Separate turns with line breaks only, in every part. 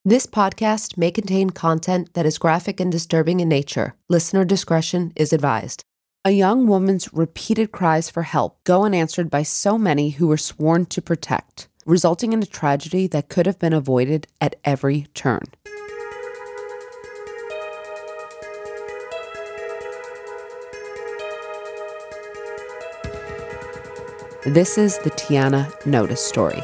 This podcast may contain content that is graphic and disturbing in nature. Listener discretion is advised. A young woman's repeated cries for help go unanswered by so many who were sworn to protect, resulting in a tragedy that could have been avoided at every turn. This is the Tiana Notice story.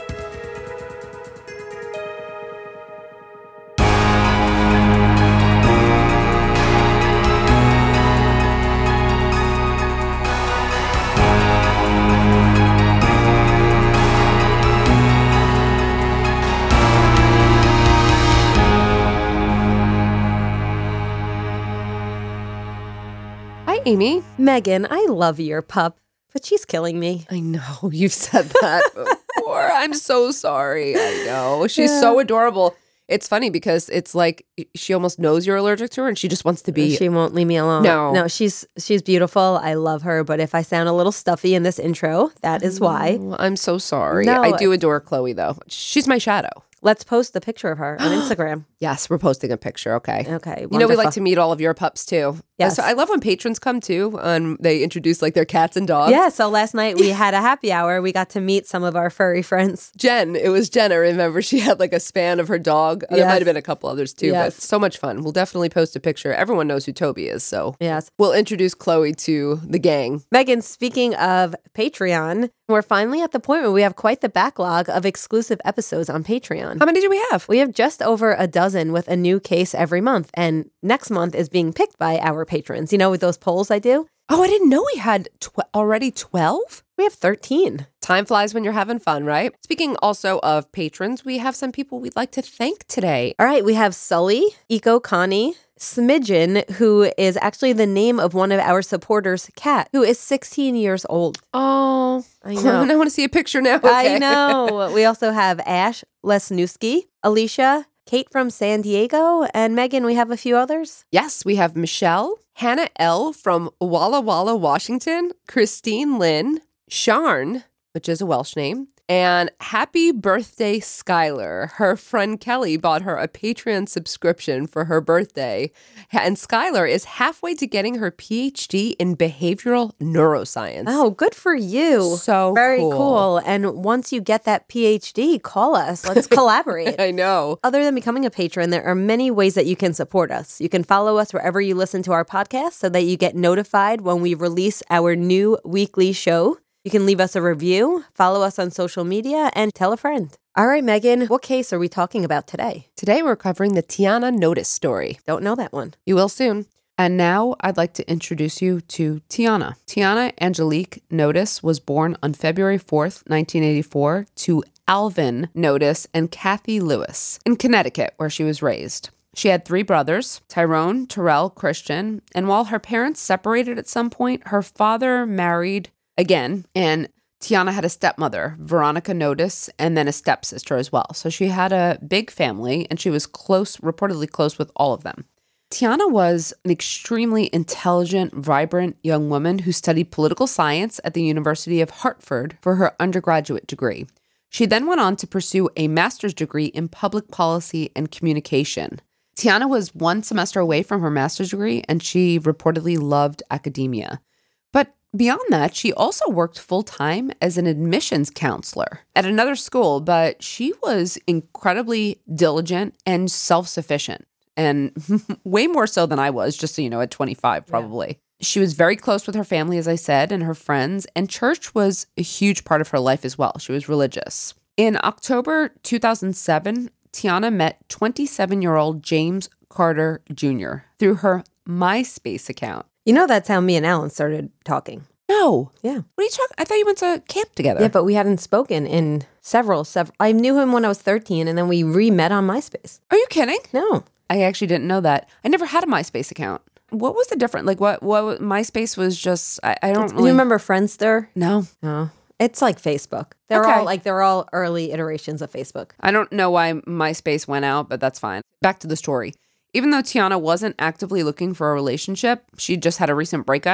Hi, Amy.
Megan, I love your pup, but she's killing me.
I know, you've said that before. I'm so sorry. I know. She's so adorable. It's funny because it's like she almost knows you're allergic to her and she just wants to be.
She won't leave me alone. No, she's beautiful. I love her, but if I sound a little stuffy in this intro, that is why.
I'm so sorry.
No,
I do adore Chloe, though. She's my shadow.
Let's post the picture of her on Instagram.
Yes, we're posting a picture. Okay.
Okay.
You know, we like to meet all of your pups, too.
Yes.
So I love when patrons come, too, and they introduce, like, their cats and dogs.
Yeah, so last night we had a happy hour. We got to meet some of our furry friends.
It was Jen, I remember. She had, like, a span of her dog. There might have been a couple others, too, but so much fun. We'll definitely post a picture. Everyone knows who Toby is, so
yes,
we'll introduce Chloe to the gang.
Megan, speaking of Patreon, we're finally at the point where we have quite the backlog of exclusive episodes on Patreon.
How many do we have?
We have just over a dozen with a new case every month. And next month is being picked by our patrons. You know, with those polls I do?
Oh, I didn't know we had already 12?
We have 13.
Time flies when you're having fun, right? Speaking also of patrons, we have some people we'd like to thank today.
All right, we have Sully, Eco Connie, Smidgen, who is actually the name of one of our supporters' cat, who is 16 years old.
Oh,
I know.
I want to see a picture now. Okay.
I know. We also have Ash Lesniewski, Alicia, Kate from San Diego, and Megan, we have a few others.
Yes, we have Michelle, Hannah L. from Walla Walla, Washington, Christine Lynn, Sharn, which is a Welsh name, and happy birthday, Skylar. Her friend Kelly bought her a Patreon subscription for her birthday, and Skylar is halfway to getting her PhD in behavioral neuroscience.
Oh, good for you.
So
very cool. And once you get that PhD, call us. Let's collaborate.
I know.
Other than becoming a patron, there are many ways that you can support us. You can follow us wherever you listen to our podcast so that you get notified when we release our new weekly show. You can leave us a review, follow us on social media, and tell a friend. All right, Megan, what case are we talking about today?
Today we're covering the Tiana Notice story.
Don't know that one.
You will soon. And now I'd like to introduce you to Tiana. Tiana Angelique Notice was born on February 4th, 1984 to Alvin Notice and Kathy Lewis in Connecticut, where she was raised. She had 3 brothers, Tyrone, Terrell, Christian, and while her parents separated at some point, her father married again, and Tiana had a stepmother, Veronica Notice, and then a stepsister as well. So she had a big family, and she was reportedly close with all of them. Tiana was an extremely intelligent, vibrant young woman who studied political science at the University of Hartford for her undergraduate degree. She then went on to pursue a master's degree in public policy and communication. Tiana was 1 semester away from her master's degree, and she reportedly loved academia. But beyond that, she also worked full-time as an admissions counselor at another school, but she was incredibly diligent and self-sufficient, and way more so than I was, just so you know, at 25 probably. Yeah. She was very close with her family, as I said, and her friends, and church was a huge part of her life as well. She was religious. In October 2007, Tiana met 27-year-old James Carter Jr. through her MySpace account.
You know, that's how me and Alan started talking.
No.
Yeah.
What are you talking? I thought you went to camp together.
Yeah, but we hadn't spoken in several. I knew him when I was 13, and then we re-met on MySpace.
Are you kidding?
No.
I actually didn't know that. I never had a MySpace account. What was the difference? Like, what MySpace was just, I don't really.
You remember Friendster?
No.
No. It's like Facebook. They're all early iterations of Facebook.
I don't know why MySpace went out, but that's fine. Back to the story. Even though Tiana wasn't actively looking for a relationship, she just had a recent breakup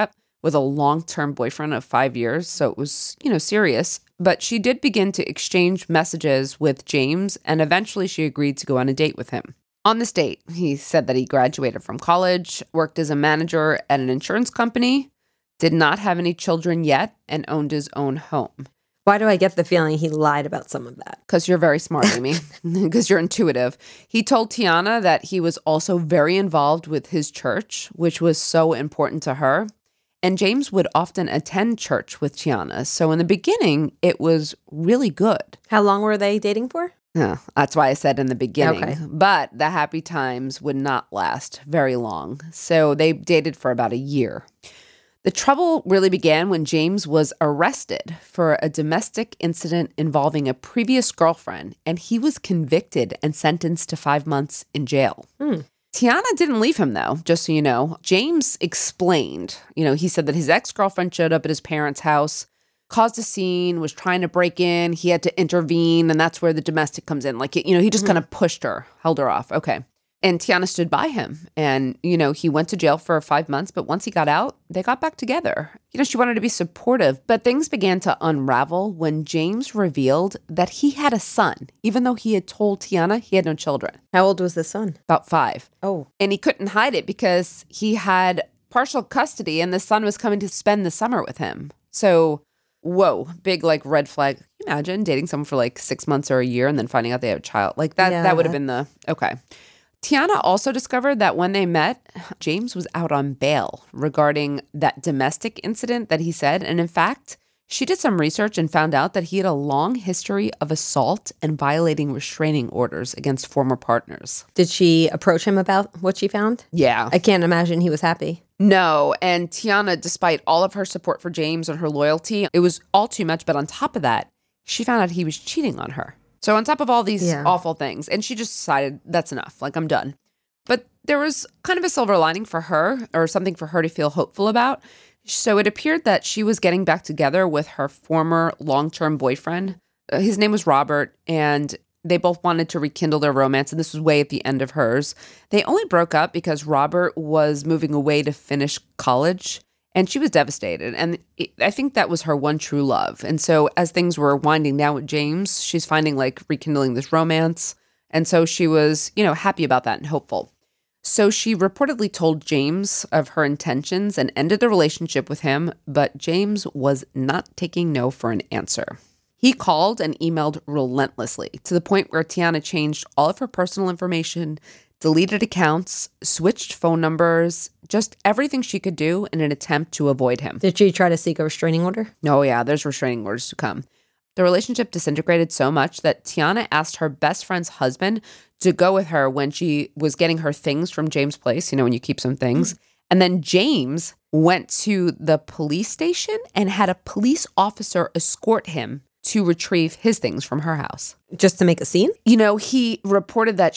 with a long-term boyfriend of 5 years, so it was, serious. But she did begin to exchange messages with James, and eventually she agreed to go on a date with him. On this date, he said that he graduated from college, worked as a manager at an insurance company, did not have any children yet, and owned his own home.
Why do I get the feeling he lied about some of that?
Because you're very smart, Amy. Because you're intuitive. He told Tiana that he was also very involved with his church, which was so important to her. And James would often attend church with Tiana. So in the beginning, it was really good.
How long were they dating for?
Yeah, that's why I said in the beginning.
Okay.
But the happy times would not last very long. So they dated for about a year. The trouble really began when James was arrested for a domestic incident involving a previous girlfriend, and he was convicted and sentenced to 5 months in jail. Tiana didn't leave him, though, just so you know. James explained, he said that his ex-girlfriend showed up at his parents' house, caused a scene, was trying to break in. He had to intervene, and that's where the domestic comes in. He just kind of pushed her, held her off. Okay. And Tiana stood by him. And, he went to jail for 5 months, but once he got out, they got back together. She wanted to be supportive, but things began to unravel when James revealed that he had a son, even though he had told Tiana he had no children.
How old was the son?
About 5.
Oh.
And he couldn't hide it because he had partial custody and the son was coming to spend the summer with him. So, whoa, big red flag. Can you imagine dating someone for 6 months or a year and then finding out they have a child? That would have been okay. Tiana also discovered that when they met, James was out on bail regarding that domestic incident that he said. And in fact, she did some research and found out that he had a long history of assault and violating restraining orders against former partners.
Did she approach him about what she found?
Yeah.
I can't imagine he was happy.
No. And Tiana, despite all of her support for James and her loyalty, it was all too much. But on top of that, she found out he was cheating on her. So on top of all these awful things, and she just decided that's enough, I'm done. But there was kind of a silver lining for her, or something for her to feel hopeful about. So it appeared that she was getting back together with her former long-term boyfriend. His name was Robert, and they both wanted to rekindle their romance, and this was way at the end of hers. They only broke up because Robert was moving away to finish college, and she was devastated. And I think that was her one true love. And so as things were winding down with James, she's finding rekindling this romance. And so she was, happy about that and hopeful. So she reportedly told James of her intentions and ended the relationship with him. But James was not taking no for an answer. He called and emailed relentlessly to the point where Tiana changed all of her personal information, deleted accounts, switched phone numbers, just everything she could do in an attempt to avoid him.
Did she try to seek a restraining order?
Oh, yeah, there's restraining orders to come. The relationship disintegrated so much that Tiana asked her best friend's husband to go with her when she was getting her things from James' place, when you keep some things. And then James went to the police station and had a police officer escort him to retrieve his things from her house.
Just to make a scene?
He reported that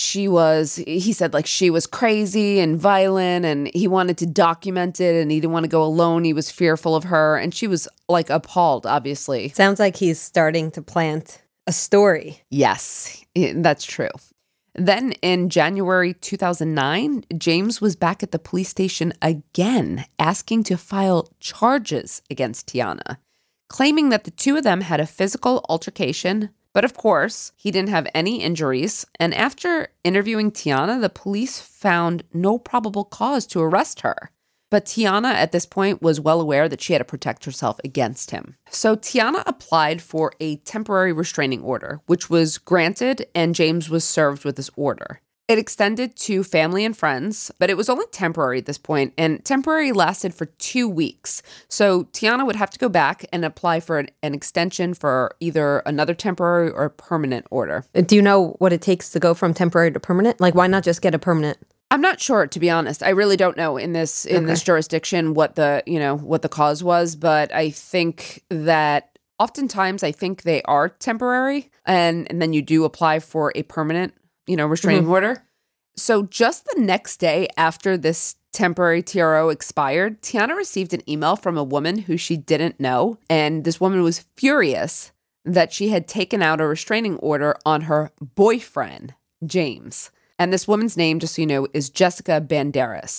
he said she was crazy and violent and he wanted to document it and he didn't want to go alone. He was fearful of her and she was appalled, obviously.
Sounds like he's starting to plant a story.
Yes, that's true. Then in January 2009, James was back at the police station again, asking to file charges against Tiana, claiming that the two of them had a physical altercation. But of course, he didn't have any injuries. And after interviewing Tiana, the police found no probable cause to arrest her. But Tiana, at this point, was well aware that she had to protect herself against him. So Tiana applied for a temporary restraining order, which was granted, and James was served with this order. It extended to family and friends, but it was only temporary at this point, and temporary lasted for 2 weeks. So Tiana would have to go back and apply for an extension for either another temporary or permanent order.
Do you know what it takes to go from temporary to permanent? Why not just get a permanent?
I'm not sure, to be honest. I really don't know in this jurisdiction what the cause was, but I think that oftentimes I think they are temporary, and then you do apply for a permanent restraining order. So just the next day after this temporary TRO expired, Tiana received an email from a woman who she didn't know. And this woman was furious that she had taken out a restraining order on her boyfriend, James. And this woman's name, just so you know, is Jessica Banderas.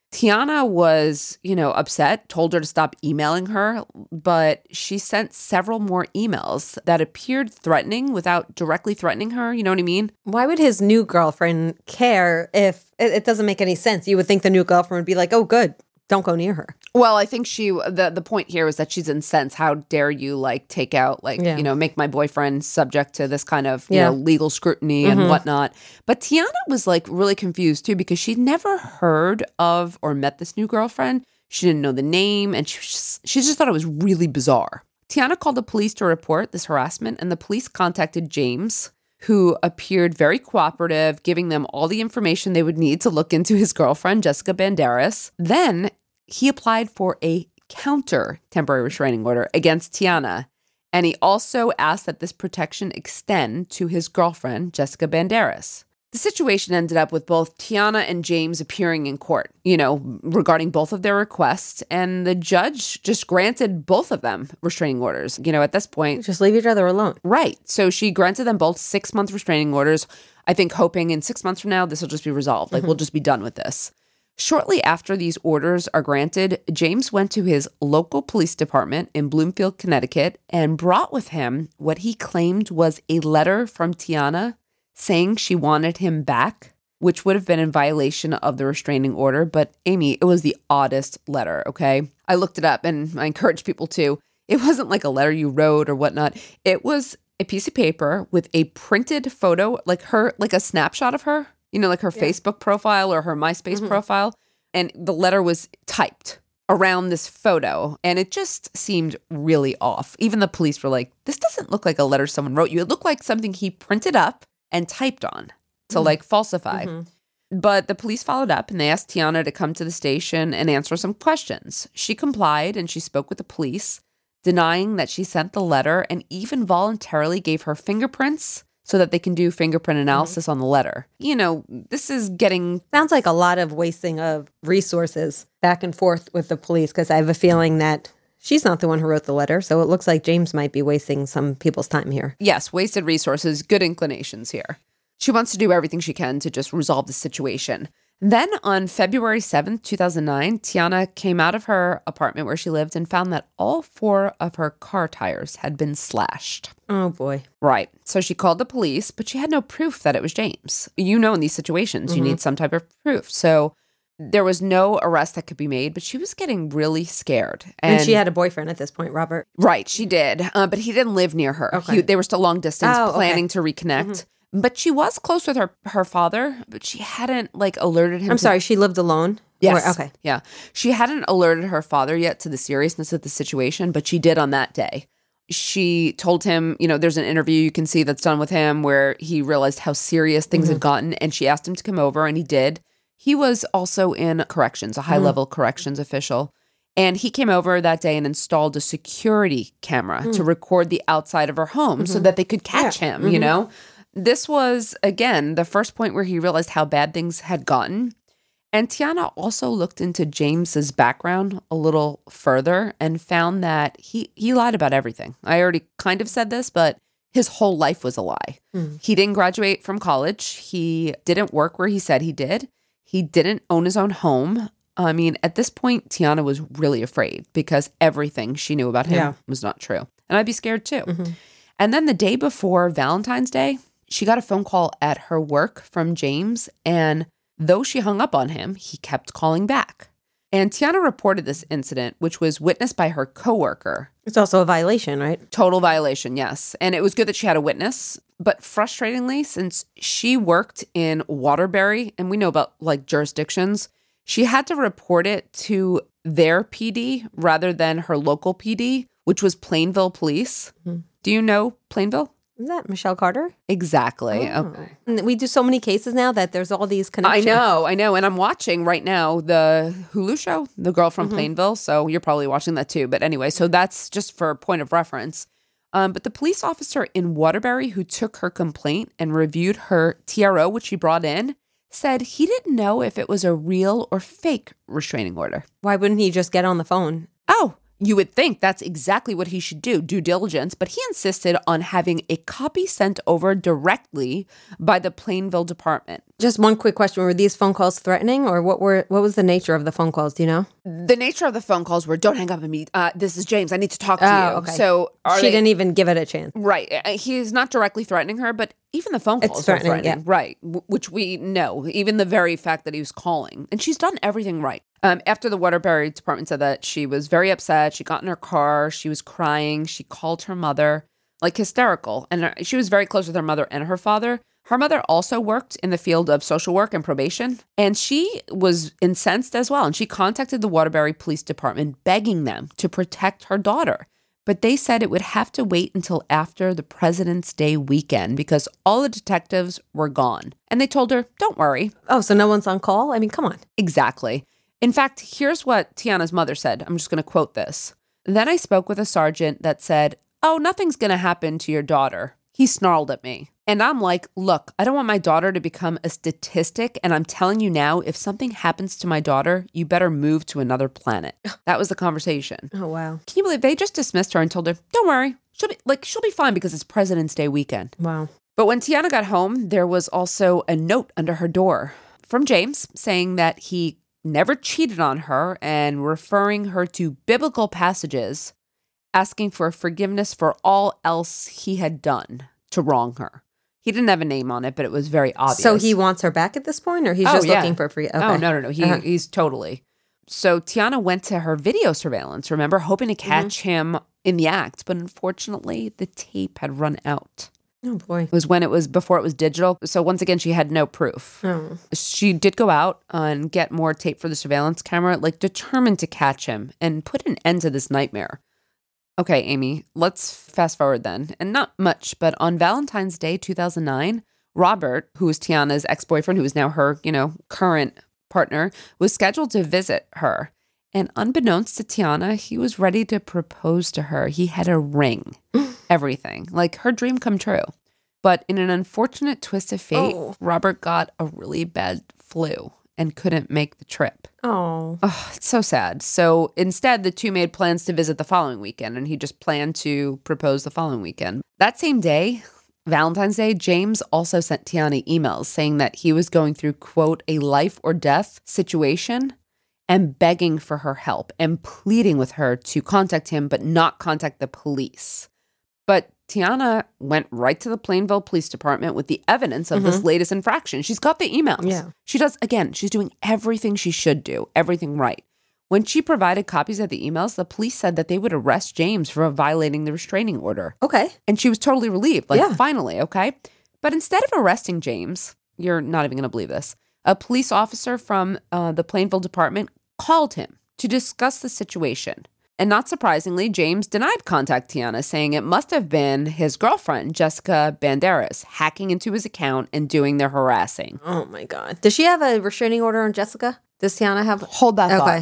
Tiana was, upset, told her to stop emailing her, but she sent several more emails that appeared threatening without directly threatening her. You know what I mean?
Why would his new girlfriend care if it doesn't make any sense? You would think the new girlfriend would be like, oh, good, don't go near her.
Well, I think the point here is that she's incensed. How dare you take out, make my boyfriend subject to this kind of, legal scrutiny and whatnot. But Tiana was really confused too, because she'd never heard of or met this new girlfriend. She didn't know the name, and she just thought it was really bizarre. Tiana called the police to report this harassment, and the police contacted James, who appeared very cooperative, giving them all the information they would need to look into his girlfriend, Jessica Banderas. Then he applied for a counter temporary restraining order against Tiana, and he also asked that this protection extend to his girlfriend, Jessica Banderas. The situation ended up with both Tiana and James appearing in court, regarding both of their requests, and the judge just granted both of them restraining orders. At this point,
just leave each other alone.
Right. So she granted them both 6-month restraining orders, I think hoping in 6 months from now, this will just be resolved. We'll just be done with this. Shortly after these orders are granted, James went to his local police department in Bloomfield, Connecticut, and brought with him what he claimed was a letter from Tiana saying she wanted him back, which would have been in violation of the restraining order. But Amy, it was the oddest letter, okay? I looked it up, and I encourage people to. It wasn't like a letter you wrote or whatnot. It was a piece of paper with a printed photo, like a snapshot of her, her Facebook profile or her MySpace profile. And the letter was typed around this photo, and it just seemed really off. Even the police were like, this doesn't look like a letter someone wrote you. It looked like something he printed up and typed on to falsify. But the police followed up, and they asked Tiana to come to the station and answer some questions. She complied, and she spoke with the police, denying that she sent the letter, and even voluntarily gave her fingerprints so that they can do fingerprint analysis on the letter. This is getting...
Sounds like a lot of wasting of resources back and forth with the police, because I have a feeling that she's not the one who wrote the letter, so it looks like James might be wasting some people's time here.
Yes, wasted resources, good inclinations here. She wants to do everything she can to just resolve the situation. Then on February 7th, 2009, Tiana came out of her apartment where she lived and found that all 4 of her car tires had been slashed.
Oh, boy.
Right. So she called the police, but she had no proof that it was James. In these situations, you need some type of proof. So there was no arrest that could be made, but she was getting really scared.
And she had a boyfriend at this point, Robert.
Right, she did. But he didn't live near her.
Okay.
They were still long distance, planning to reconnect. But she was close with her father, but she hadn't alerted him.
I'm sorry, she lived alone?
Yes.
Okay.
Yeah. She hadn't alerted her father yet to the seriousness of the situation, but she did on that day. She told him, there's an interview you can see that's done with him where he realized how serious things had gotten, and she asked him to come over, and he did. He was also in corrections, a high-level corrections official. And he came over that day and installed a security camera to record the outside of her home so that they could catch him, This was, again, the first point where he realized how bad things had gotten. And Tiana also looked into James's background a little further and found that he lied about everything. I already kind of said this, but his whole life was a lie. He didn't graduate from college. He didn't work where he said he did. He didn't own his own home. I mean, at this point, Tiana was really afraid because everything she knew about him was not true. And I'd be scared too. And then the day before Valentine's Day, she got a phone call at her work from James, and though she hung up on him, he kept calling back. And Tiana reported this incident, which was witnessed by her coworker.
It's also a violation, right?
Total violation, yes. And it was good that she had a witness. But frustratingly, since she worked in Waterbury, and we know about jurisdictions, she had to report it to their PD rather than her local PD, which was Plainville Police. Do you know Plainville?
Is that Michelle Carter?
Exactly.
Oh. Okay. We do so many cases now that there's all these connections.
I know. And I'm watching right now the Hulu show, The Girl from Plainville. So you're probably watching that too. But anyway, so that's just for a point of reference. But the police officer in Waterbury who took her complaint and reviewed her TRO, which she brought in, said he didn't know if it was a real or fake restraining order.
Why wouldn't he just get on the phone?
Oh, You would think that's exactly what he should do, due diligence, but he insisted on having a copy sent over directly by the Plainville department.
Just one quick question. Were these phone calls threatening, or what was the nature of the phone calls? Do you know?
The nature of the phone calls were, don't hang up on me. This is James. I need to talk to you.
Okay.
So
she didn't even give it a chance.
Right. He's not directly threatening her, but even the phone calls are threatening.
Yeah.
Right. Which we know, even the very fact that he was calling. And she's done everything right. After the Waterbury department said that, she was very upset. She got in her car. She was crying. She called her mother, like hysterical. And she was very close with her mother and her father. Her mother also worked in the field of social work and probation, and she was incensed as well. And she contacted the Waterbury Police Department begging them to protect her daughter. But they said it would have to wait until after the President's Day weekend because all the detectives were gone. And they told her, don't worry.
Oh, so no one's on call? I mean, come on.
Exactly. In fact, here's what Tiana's mother said. I'm just going to quote this. Then I spoke with a sergeant that said, oh, nothing's going to happen to your daughter. He snarled at me. And I'm like, look, I don't want my daughter to become a statistic. And I'm telling you now, if something happens to my daughter, you better move to another planet. That was the conversation.
Oh, wow.
Can you believe they just dismissed her and told her, don't worry, she'll be fine because it's President's Day weekend.
Wow.
But when Tiana got home, there was also a note under her door from James saying that he never cheated on her and referring her to biblical passages, asking for forgiveness for all else he had done to wrong her. He didn't have a name on it, but it was very obvious.
So he wants her back at this point, or he's just looking for free? Okay.
Oh, no. He's totally. So Tiana went to her video surveillance, remember, hoping to catch him in the act. But unfortunately, the tape had run out.
Oh, boy.
It was before it was digital. So once again, she had no proof.
Oh.
She did go out and get more tape for the surveillance camera, like determined to catch him and put an end to this nightmare. Okay, Amy, let's fast forward then. And not much, but on Valentine's Day, 2009, Robert, who was Tiana's ex-boyfriend, who is now her, current partner, was scheduled to visit her. And unbeknownst to Tiana, he was ready to propose to her. He had a ring, everything, like her dream come true. But in an unfortunate twist of fate, Robert got a really bad flu and couldn't make the trip.
Oh,
it's so sad. So instead, the two made plans to visit the following weekend, and he just planned to propose the following weekend. That same day, Valentine's Day, James also sent Tiana emails saying that he was going through, quote, a life or death situation and begging for her help and pleading with her to contact him but not contact the police. But Tiana went right to the Plainville Police Department with the evidence of this latest infraction. She's got the emails.
Yeah.
She does, again, she's doing everything she should do, everything right. When she provided copies of the emails, the police said that they would arrest James for violating the restraining order.
Okay.
And she was totally relieved, finally, okay? But instead of arresting James, you're not even going to believe this, a police officer from the Plainville Department called him to discuss the situation. And not surprisingly, James denied contact Tiana, saying it must have been his girlfriend, Jessica Banderas, hacking into his account and doing the harassing.
Oh, my God. Does she have a restraining order on Jessica? Does Tiana have?
Hold that thought.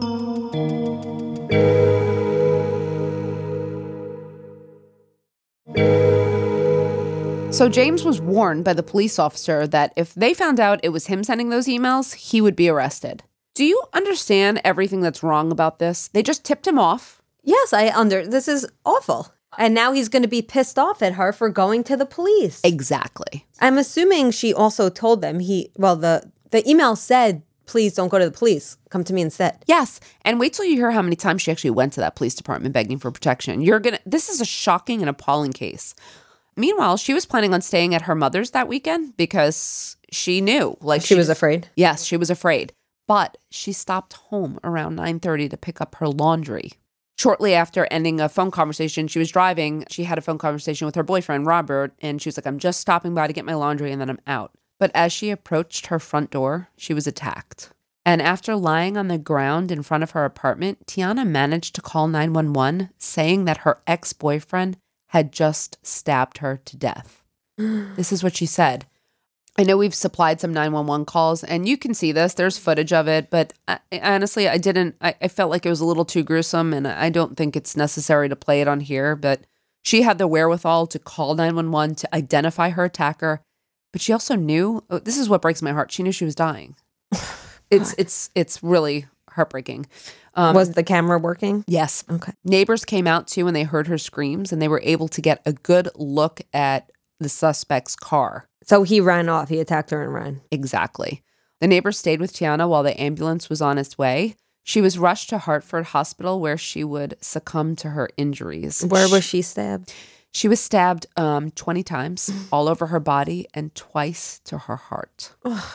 So James was warned by the police officer that if they found out it was him sending those emails, he would be arrested. Do you understand everything that's wrong about this? They just tipped him off.
Yes, this is awful. And now he's going to be pissed off at her for going to the police.
Exactly.
I'm assuming she also told them the email said, please don't go to the police. Come to me instead.
Yes. And wait till you hear how many times she actually went to that police department begging for protection. This is a shocking and appalling case. Meanwhile, she was planning on staying at her mother's that weekend because she knew.
She was afraid?
Yes, she was afraid. But she stopped home around 9:30 to pick up her laundry. Shortly after ending a phone conversation, she was driving. She had a phone conversation with her boyfriend, Robert, and she was like, I'm just stopping by to get my laundry and then I'm out. But as she approached her front door, she was attacked. And after lying on the ground in front of her apartment, Tiana managed to call 911, saying that her ex-boyfriend had just stabbed her to death. This is what she said. I know we've supplied some 911 calls, and you can see this. There's footage of it, but honestly, I felt like it was a little too gruesome, and I don't think it's necessary to play it on here, but she had the wherewithal to call 911 to identify her attacker, but she also knew, this is what breaks my heart, she knew she was dying. It's really heartbreaking.
Was the camera working?
Yes.
Okay.
Neighbors came out too, and they heard her screams, and they were able to get a good look at the suspect's car.
So he ran off. He attacked her and ran.
Exactly. The neighbors stayed with Tiana while the ambulance was on its way. She was rushed to Hartford Hospital, where she would succumb to her injuries.
Where was she stabbed?
She was stabbed 20 times all over her body and twice to her heart.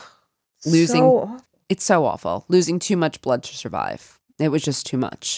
It's so awful. Losing too much blood to survive. It was just too much.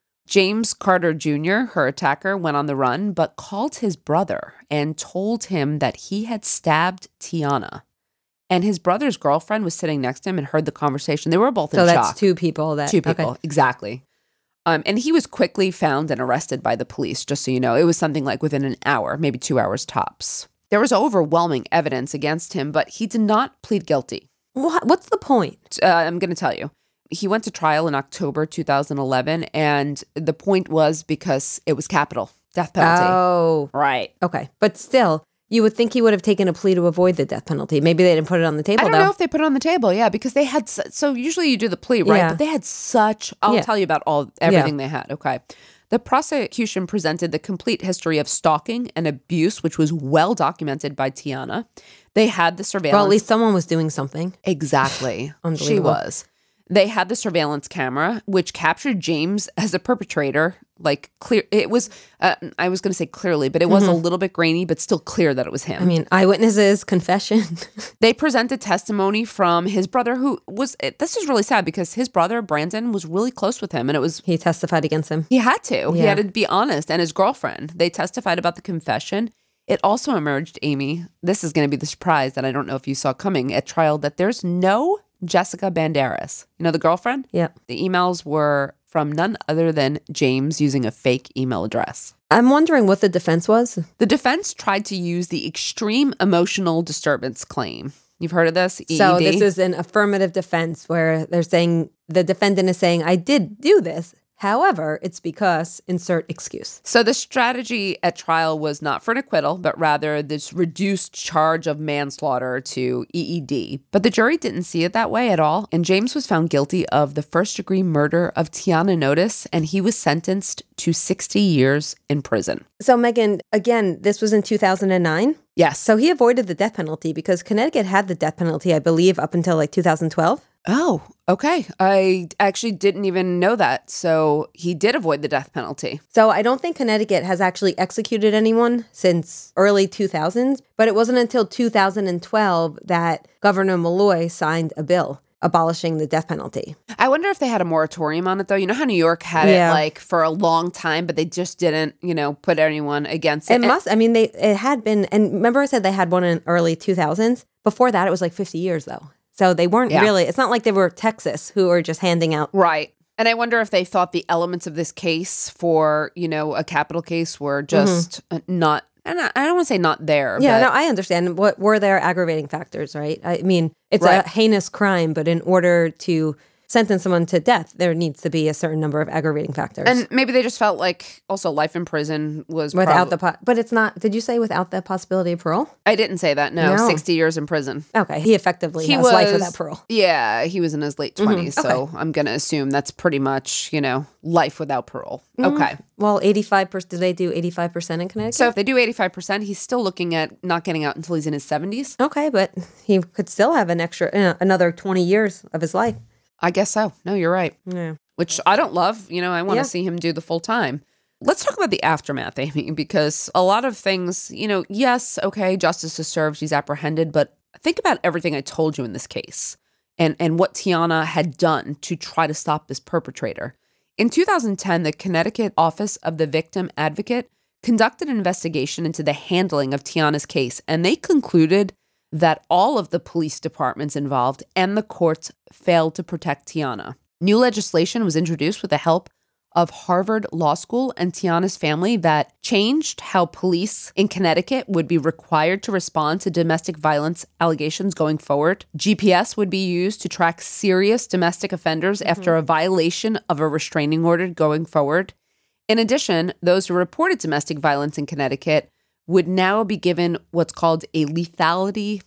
James Carter Jr., her attacker, went on the run, but called his brother and told him that he had stabbed Tiana. And his brother's girlfriend was sitting next to him and heard the conversation. They were both in shock.
So that's two people.
Two people, okay. Exactly. And he was quickly found and arrested by the police, just so you know. It was something like within an hour, maybe 2 hours tops. There was overwhelming evidence against him, but he did not plead guilty.
What's the point?
I'm going to tell you. He went to trial in October 2011, and the point was because it was capital, death penalty.
Oh.
Right.
Okay. But still, you would think he would have taken a plea to avoid the death penalty. Maybe they didn't put it on the table,
I don't know if they put it on the table, yeah, because they had, so usually you do the plea, right?
Yeah.
But they had I'll tell you about everything they had, okay? The prosecution presented the complete history of stalking and abuse, which was well documented by Tiana. They had the surveillance.
Well, at least someone was doing something.
Exactly.
Unbelievable.
She was. They had the surveillance camera, which captured James as a perpetrator. Like clear, it was, I was going to say clearly, but it was a little bit grainy, but still clear that it was him.
I mean, eyewitnesses, confession.
They presented testimony from his brother, who was, this is really sad because his brother, Brandon, was really close with him. And it was,
he testified against him.
He had to.
Yeah.
He had to be honest. And his girlfriend, they testified about the confession. It also emerged, Amy, this is going to be the surprise that I don't know if you saw coming at trial, that there's no Jessica Banderas. You know, the girlfriend?
Yeah.
The emails were from none other than James using a fake email address.
I'm wondering what the defense was.
The defense tried to use the extreme emotional disturbance claim. You've heard of this? EED?
So this is an affirmative defense where they're saying, the defendant is saying, I did do this. However, it's because insert excuse.
So the strategy at trial was not for an acquittal, but rather this reduced charge of manslaughter to EED. But the jury didn't see it that way at all. And James was found guilty of the first-degree murder of Tiana Notice, and he was sentenced to 60 years in prison.
So Megan, again, this was in 2009?
Yes.
So he avoided the death penalty because Connecticut had the death penalty, I believe, up until like 2012.
Oh, okay. I actually didn't even know that. So he did avoid the death penalty.
So I don't think Connecticut has actually executed anyone since early 2000s, but it wasn't until 2012 that Governor Malloy signed a bill abolishing the death penalty.
I wonder if they had a moratorium on it, though. You know how New York had it like for a long time, but they just didn't, put anyone against it.
It had been, and remember I said they had one in early 2000s? Before that, it was like 50 years, though. So they weren't really, it's not like they were Texas who were just handing out.
Right. And I wonder if they thought the elements of this case for, a capital case were just not, and I don't want to say not there.
Yeah,
but
no, I understand. What were their aggravating factors, right? I mean, it's a heinous crime, but in order to sentence someone to death, there needs to be a certain number of aggravating factors.
And maybe they just felt like also life in prison was
without but it's not, did you say without the possibility of parole?
I didn't say that, no. 60 years in prison.
Okay, he effectively has life without parole.
Yeah, he was in his late 20s, so I'm going to assume that's pretty much, life without parole. Okay.
Well, 85%, do they do 85% in Connecticut?
So if they do 85%, he's still looking at not getting out until he's in his 70s.
Okay, but he could still have another 20 years of his life.
I guess so. No, you're right.
Yeah.
Which I don't love. I want to see him do the full time. Let's talk about the aftermath, Amy, because a lot of things, yes, okay, justice is served, he's apprehended, but think about everything I told you in this case and what Tiana had done to try to stop this perpetrator. In 2010, the Connecticut Office of the Victim Advocate conducted an investigation into the handling of Tiana's case, and they concluded that all of the police departments involved and the courts failed to protect Tiana. New legislation was introduced with the help of Harvard Law School and Tiana's family that changed how police in Connecticut would be required to respond to domestic violence allegations going forward. GPS would be used to track serious domestic offenders after a violation of a restraining order going forward. In addition, those who reported domestic violence in Connecticut would now be given what's called a lethality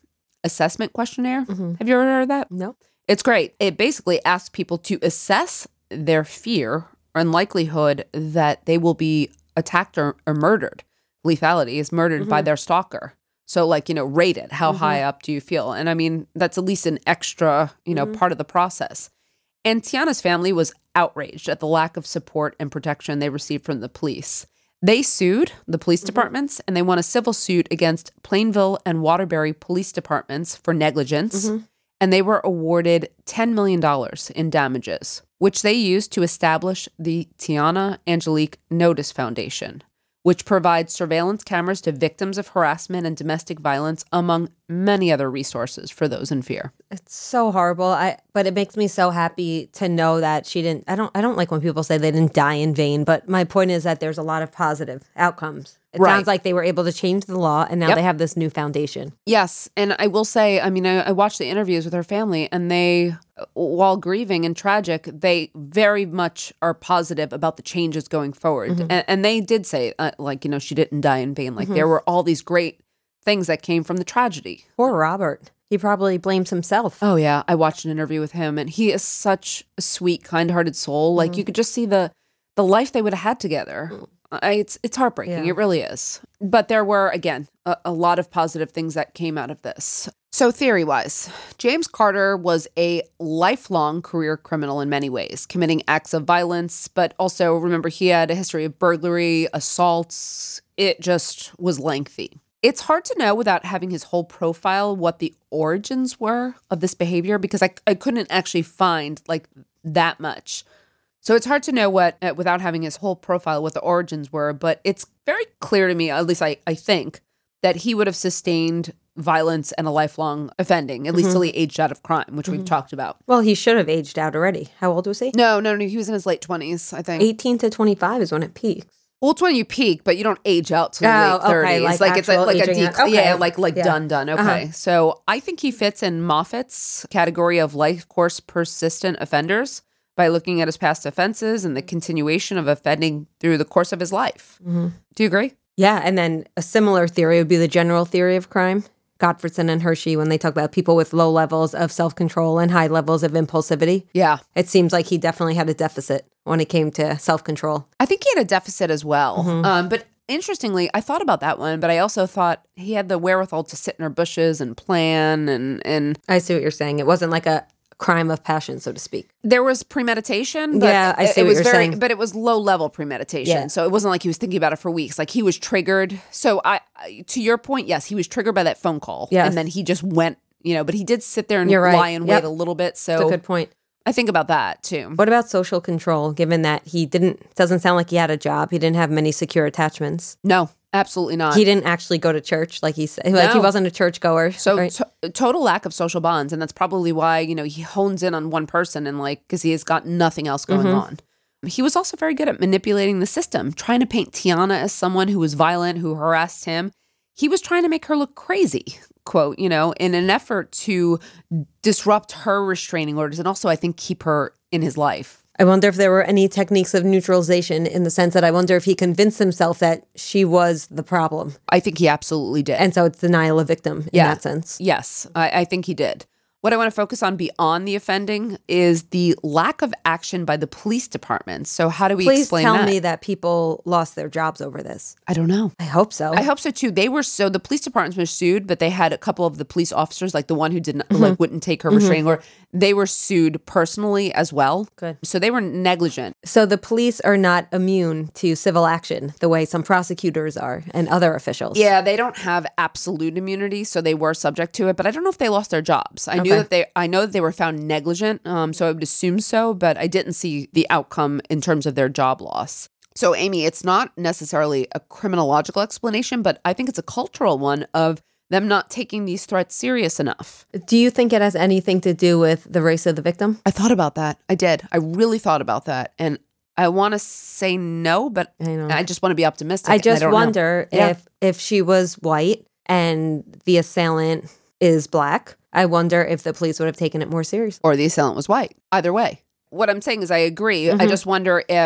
assessment questionnaire. Have you ever heard of that?
No.
It's great. It basically asks people to assess their fear and likelihood that they will be attacked or murdered. Lethality is murdered by their stalker. So like, rate it. How high up do you feel? And I mean, that's at least an extra, part of the process. And Tiana's family was outraged at the lack of support and protection they received from the police. They sued the police departments, and they won a civil suit against Plainville and Waterbury police departments for negligence. And they were awarded $10 million in damages, which they used to establish the Tiana Angelique Notice Foundation, which provides surveillance cameras to victims of harassment and domestic violence, among many other resources for those in fear.
It's so horrible. But it makes me so happy to know that she didn't. I don't like when people say they didn't die in vain. But my point is that there's a lot of positive outcomes. It sounds like they were able to change the law, and now they have this new foundation.
Yes, and I will say, I mean, I watched the interviews with her family, and they, while grieving and tragic, they very much are positive about the changes going forward. And they did say, she didn't die in vain. Like there were all these great things that came from the tragedy.
Poor Robert. He probably blames himself.
Oh, yeah. I watched an interview with him, and he is such a sweet, kind-hearted soul. Like, you could just see the life they would have had together. It's heartbreaking.
Yeah.
It really is. But there were, again, a lot of positive things that came out of this. So theory-wise, James Carter was a lifelong career criminal in many ways, committing acts of violence, but also, remember, he had a history of burglary, assaults. It just was lengthy. It's hard to know without having his whole profile what the origins were of this behavior, because I couldn't actually find that much. So it's hard to know without having his whole profile, what the origins were, but it's very clear to me, at least I think, that he would have sustained violence and a lifelong offending, at least till he aged out of crime, which we've talked about.
Well, he should have aged out already. How old was he?
No, he was in his late 20s, I think.
18 to 25 is when it peaks.
Well, it's when you peak, but you don't age out till your late 30s.
Okay,
it's a
Okay.
done. Okay. So I think he fits in Moffat's category of life course persistent offenders by looking at his past offenses and the continuation of offending through the course of his life. Do you agree?
Yeah, and then a similar theory would be the general theory of crime. Gottfredson and Hershey, when they talk about people with low levels of self-control and high levels of impulsivity.
Yeah.
It seems like he definitely had a deficit when it came to self-control.
I think he had a deficit as well. But interestingly, I thought about that one, but I also thought he had the wherewithal to sit in our bushes and plan and
I see what you're saying. It wasn't like a crime of passion, so to speak.
There was premeditation, but
yeah, I see what you're saying.
But it was low-level premeditation,
Yeah.
so it wasn't like he was thinking about it for weeks. Like he was triggered. So to your point, yes, he was triggered by that phone call,
Yes.
and then he just went. But he did sit there and
You're right.
lie and
Yep.
wait a little bit. So
That's a good point.
I think about that too.
What about social control, given that he doesn't sound like he had a job, he didn't have many secure attachments.
No, absolutely not.
He didn't actually go to church, like he said. Like he
No.
wasn't a churchgoer.
So
right?
total lack of social bonds, and that's probably why he hones in on one person and because he has got nothing else going on. He was also very good at manipulating the system, trying to paint Tiana as someone who was violent, who harassed him. He was trying to make her look crazy, quote, in an effort to disrupt her restraining orders and also, I think, keep her in his life.
I wonder if there were any techniques of neutralization, in the sense that I wonder if he convinced himself that she was the problem.
I think he absolutely did.
And so it's denial of victim in that sense.
Yes, I think he did. What I want to focus on beyond the offending is the lack of action by the police department. So how do we explain that?
Please tell me that people lost their jobs over this.
I don't know.
I hope so.
I hope so too. The police departments were sued, but they had a couple of the police officers, like the one who didn't wouldn't take her restraining order. They were sued personally as well.
Good.
So they were negligent.
So the police are not immune to civil action the way some prosecutors are and other officials.
Yeah, they don't have absolute immunity, so they were subject to it. But I don't know if they lost their jobs. I know that they were found negligent, so I would assume so. But I didn't see the outcome in terms of their job loss. So, Amy, it's not necessarily a criminological explanation, but I think it's a cultural one of them not taking these threats serious enough.
Do you think it has anything to do with the race of the victim?
I thought about that. I did. I really thought about that. And I want to say no, but I just want to be optimistic.
I just
don't
wonder
know.
if she was white and the assailant is black, I wonder if the police would have taken it more seriously.
Or the assailant was white. Either way. What I'm saying is I agree. I just wonder if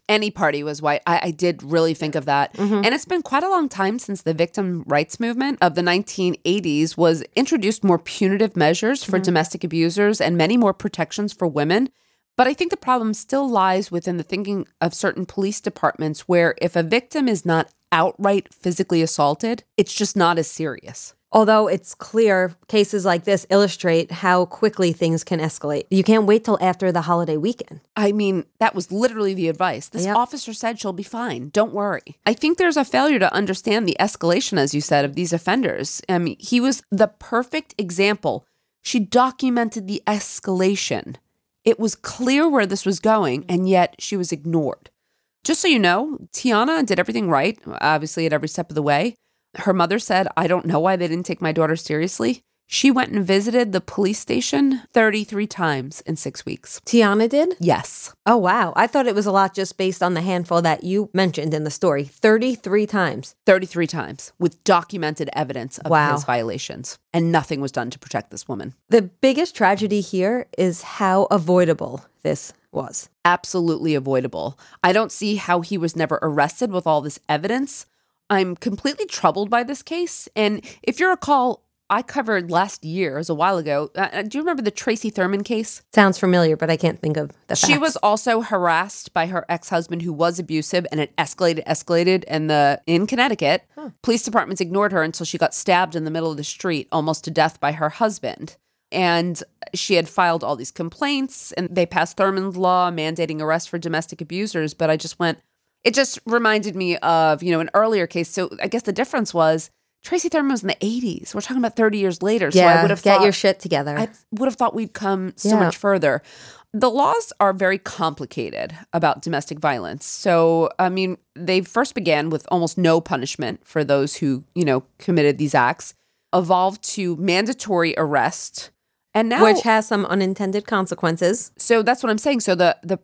Any party was white. I did really think of that. And it's been quite a long time since the victim rights movement of the 1980s was introduced more punitive measures for domestic abusers and many more protections for women. But I think the problem still lies within the thinking of certain police departments where if a victim is not outright physically assaulted, it's just not as serious.
Although it's clear cases like this illustrate how quickly things can escalate. You can't wait till after the holiday weekend.
I mean, that was literally the advice. This officer said she'll be fine. Don't worry. I think there's a failure to understand the escalation, as you said, of these offenders. I mean, he was the perfect example. She documented the escalation. It was clear where this was going, and yet she was ignored. Just so you know, Tiana did everything right, obviously at every step of the way. Her mother said, I don't know why they didn't take my daughter seriously. She went and visited the police station 33 times in 6 weeks.
Tiana did?
Yes.
Oh, wow. I thought it was a lot just based on the handful that you mentioned in the story. 33 times.
33 times with documented evidence of his violations. And nothing was done to protect this woman.
The biggest tragedy here is how avoidable this was.
Absolutely avoidable. I don't see how he was never arrested with all this evidence. I'm completely troubled by this case. And if you recall, I covered last year, it was a while ago. Do you remember the Tracy Thurman case?
Sounds familiar, but I can't think of the facts.
She was also harassed by her ex-husband who was abusive, and it escalated. And in Connecticut, police departments ignored her until she got stabbed in the middle of the street, almost to death by her husband. And she had filed all these complaints, and they passed Thurman's law mandating arrest for domestic abusers. But I just went, it just reminded me of, an earlier case. So I guess the difference was Tracy Thurman was in the 80s. We're talking about 30 years later. So I would have
get your shit together.
I would have thought we'd come so much further. The laws are very complicated about domestic violence. So, I mean, they first began with almost no punishment for those who, committed these acts, evolved to mandatory arrest. And now,
which has some unintended consequences.
So that's what I'm saying. So the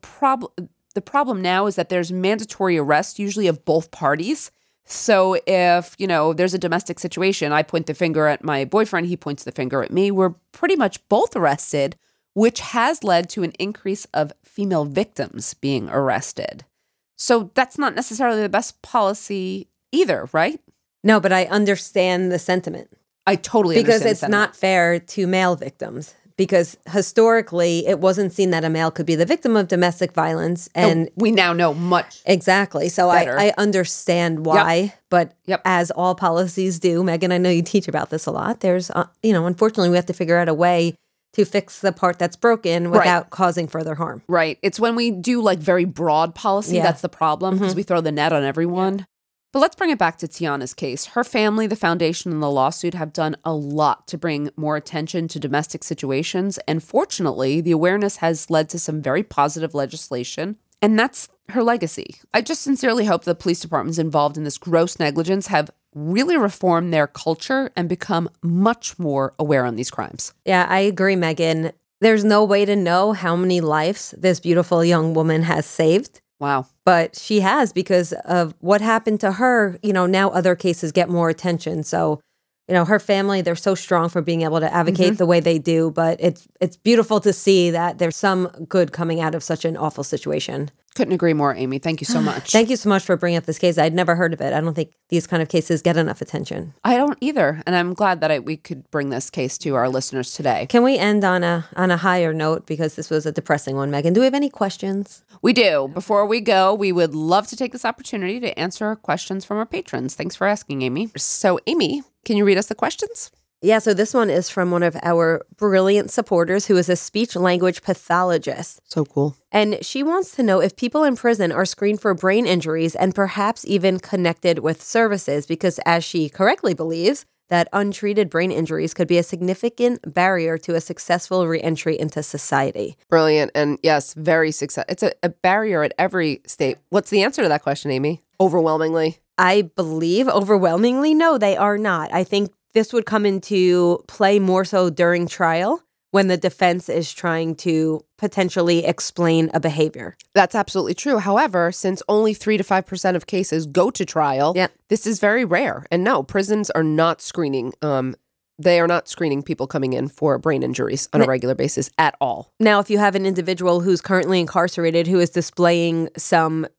problem now is that there's mandatory arrest, usually of both parties. So if, there's a domestic situation, I point the finger at my boyfriend, he points the finger at me, we're pretty much both arrested, which has led to an increase of female victims being arrested. So that's not necessarily the best policy either, right?
No, but I understand the sentiment.
I totally understand
because it's not fair to male victims. Because historically, it wasn't seen that a male could be the victim of domestic violence. And
we now know much.
Exactly. So I understand why. But as all policies do, Megan, I know you teach about this a lot. There's, unfortunately, we have to figure out a way to fix the part that's broken without causing further harm.
Right. It's when we do very broad policy, that's the problem, because we throw the net on everyone. But let's bring it back to Tiana's case. Her family, the foundation, and the lawsuit have done a lot to bring more attention to domestic situations. And fortunately, the awareness has led to some very positive legislation. And that's her legacy. I just sincerely hope the police departments involved in this gross negligence have really reformed their culture and become much more aware on these crimes.
Yeah, I agree, Megan. There's no way to know how many lives this beautiful young woman has saved.
Wow.
But she has, because of what happened to her. Now other cases get more attention. So, her family, they're so strong for being able to advocate the way they do. But it's beautiful to see that there's some good coming out of such an awful situation.
Couldn't agree more, Amy. Thank you so much.
Thank you so much for bringing up this case. I'd never heard of it. I don't think these kind of cases get enough attention.
I don't either. And I'm glad that we could bring this case to our listeners today.
Can we end on a higher note? Because this was a depressing one, Megan. Do we have any questions?
We do. Before we go, we would love to take this opportunity to answer questions from our patrons. Thanks for asking, Amy. So, Amy, can you read us the questions?
Yeah, so this one is from one of our brilliant supporters who is a speech language pathologist.
So cool.
And she wants to know if people in prison are screened for brain injuries and perhaps even connected with services, because as she correctly believes, that untreated brain injuries could be a significant barrier to a successful reentry into society.
Brilliant. And yes, very successful. It's a barrier at every state. What's the answer to that question, Amy? Overwhelmingly?
I believe overwhelmingly, no, they are not. I think this would come into play more so during trial when the defense is trying to potentially explain a behavior.
That's absolutely true. However, since only 3 to 5% of cases go to trial, this is very rare. And no, prisons are not screening. They are not screening people coming in for brain injuries on a regular basis at all.
Now, if you have an individual who's currently incarcerated who is displaying some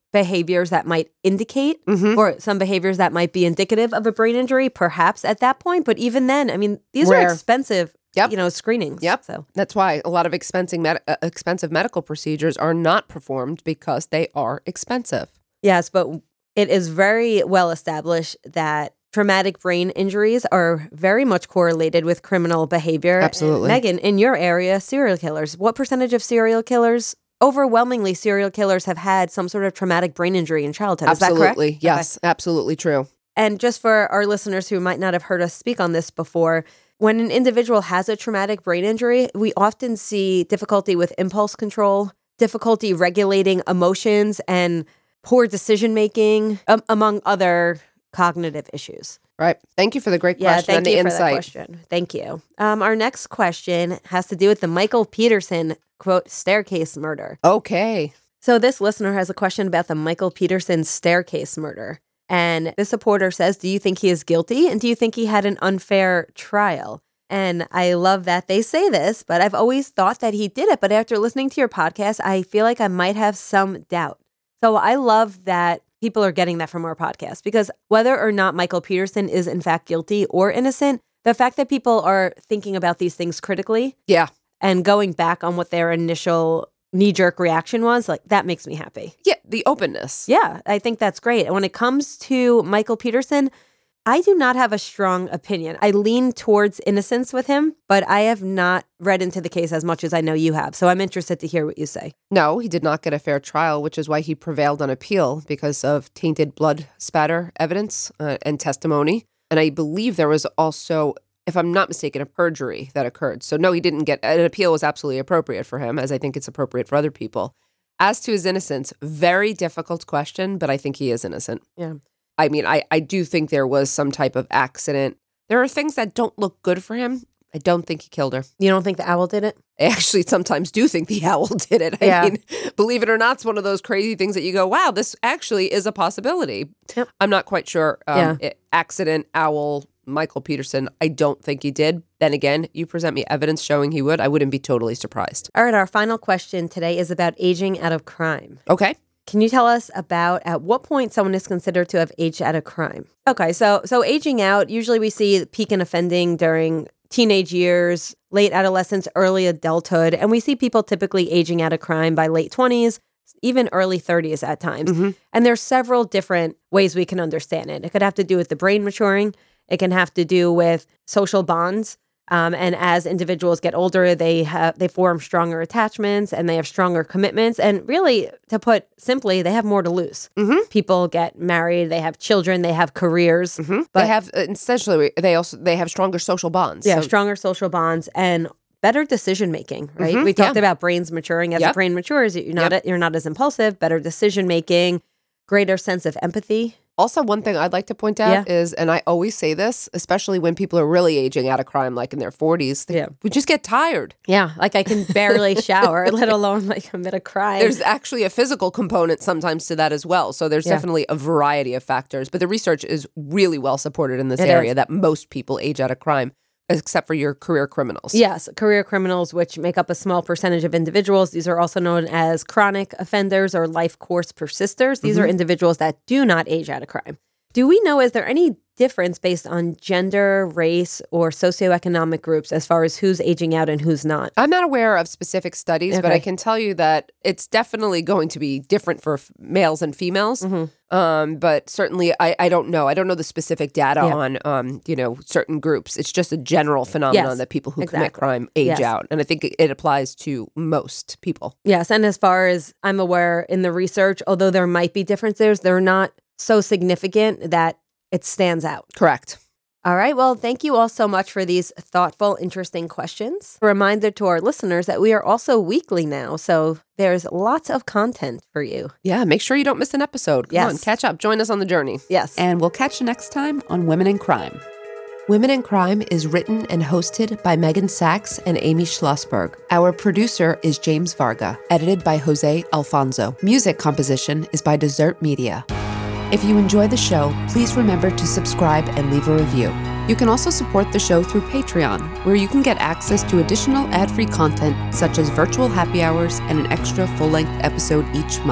behaviors that might indicate or some behaviors that might be indicative of a brain injury, perhaps at that point. But even then, I mean, these are expensive, screenings.
Yep.
So
that's why a lot of expensive medical procedures are not performed because they are expensive.
Yes, but it is very well established that traumatic brain injuries are very much correlated with criminal behavior.
Absolutely.
Megan, in your area, serial killers, what percentage of serial killers? Overwhelmingly, serial killers have had some sort of traumatic brain injury in childhood. Is that correct?
Absolutely. Yes, absolutely true.
And just for our listeners who might not have heard us speak on this before, when an individual has a traumatic brain injury, we often see difficulty with impulse control, difficulty regulating emotions, and poor decision-making, among other cognitive issues.
Right. Thank you for the great question and the insight.
For that question. Thank you. Our next question has to do with the Michael Peterson, quote, staircase murder.
Okay.
So this listener has a question about the Michael Peterson staircase murder. And this supporter says, do you think he is guilty? And do you think he had an unfair trial? And I love that they say this, but I've always thought that he did it. But after listening to your podcast, I feel like I might have some doubt. So I love that people are getting that from our podcast, because whether or not Michael Peterson is in fact guilty or innocent, the fact that people are thinking about these things critically and going back on what their initial knee-jerk reaction was, like, that makes me happy.
Yeah, the openness.
Yeah, I think that's great. And when it comes to Michael Peterson, I do not have a strong opinion. I lean towards innocence with him, but I have not read into the case as much as I know you have. So I'm interested to hear what you say.
No, he did not get a fair trial, which is why he prevailed on appeal, because of tainted blood spatter evidence and testimony. And I believe there was also, if I'm not mistaken, a perjury that occurred. So no, he didn't get, an appeal was absolutely appropriate for him, as I think it's appropriate for other people. As to his innocence, very difficult question, but I think he is innocent.
Yeah.
I mean, I do think there was some type of accident. There are things that don't look good for him. I don't think he killed her.
You don't think the owl did it?
I actually sometimes do think the owl did it. I mean, believe it or not, it's one of those crazy things that you go, wow, this actually is a possibility.
Yep.
I'm not quite sure. Accident, owl, Michael Peterson, I don't think he did. Then again, you present me evidence showing he would, I wouldn't be totally surprised.
All right, our final question today is about aging out of crime.
Okay.
Can you tell us about at what point someone is considered to have aged out of crime? Okay, so aging out, usually we see peak in offending during teenage years, late adolescence, early adulthood, and we see people typically aging out of crime by late 20s, even early 30s at times. Mm-hmm. And there's several different ways we can understand it. It could have to do with the brain maturing. It can have to do with social bonds. And as individuals get older, they form stronger attachments and they have stronger commitments. And really, to put simply, they have more to lose. Mm-hmm. People get married, they have children, they have careers. Mm-hmm.
But they have essentially they have stronger social bonds.
Yeah, stronger social bonds and better decision making. Right? Mm-hmm. We talked about brains maturing. As the brain matures, you're not as impulsive. Better decision making, greater sense of empathy.
Also, one thing I'd like to point out is, and I always say this, especially when people are really aging out of crime, like in their 40s, we just get tired.
Yeah, like I can barely shower, let alone like commit a crime.
There's actually a physical component sometimes to that as well. So there's definitely a variety of factors. But the research is really well supported in this area that most people age out of crime, except for your career criminals.
Yes, career criminals, which make up a small percentage of individuals. These are also known as chronic offenders or life course persisters. These are individuals that do not age out of crime. Do we know, is there any difference based on gender, race, or socioeconomic groups as far as who's aging out and who's not?
I'm not aware of specific studies, but I can tell you that it's definitely going to be different for males and females. Mm-hmm. But certainly, I don't know. I don't know the specific data on, certain groups. It's just a general phenomenon that people who commit crime age out. And I think it applies to most people.
Yes. And as far as I'm aware in the research, although there might be differences, they're not so significant that it stands out.
Correct.
All right. Well, thank you all so much for these thoughtful, interesting questions. A reminder to our listeners that we are also weekly now, so there's lots of content for you.
Yeah, make sure you don't miss an episode. Come on, catch up. Join us on the journey.
Yes.
And we'll catch you next time on Women in Crime.
Women in Crime is written and hosted by Megan Sachs and Amy Schlossberg. Our producer is James Varga, edited by Jose Alfonso. Music composition is by Desert Media. If you enjoy the show, please remember to subscribe and leave a review.
You can also support the show through Patreon, where you can get access to additional ad-free content such as virtual happy hours and an extra full-length episode each month.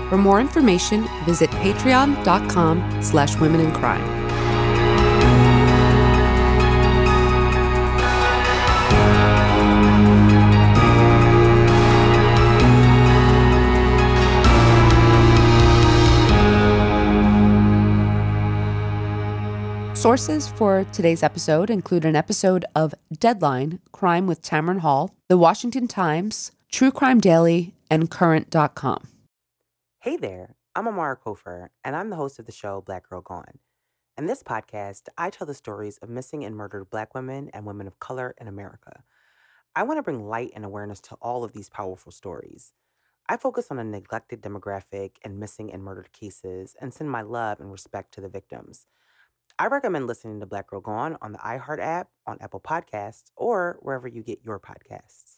For more information, visit patreon.com/womenincrime. Sources for today's episode include an episode of Deadline, Crime with Tamron Hall, The Washington Times, True Crime Daily, and Current.com.
Hey there, I'm Amara Kofer, and I'm the host of the show Black Girl Gone. In this podcast, I tell the stories of missing and murdered Black women and women of color in America. I want to bring light and awareness to all of these powerful stories. I focus on a neglected demographic and missing and murdered cases and send my love and respect to the victims. I recommend listening to Black Girl Gone on the iHeart app, on Apple Podcasts, or wherever you get your podcasts.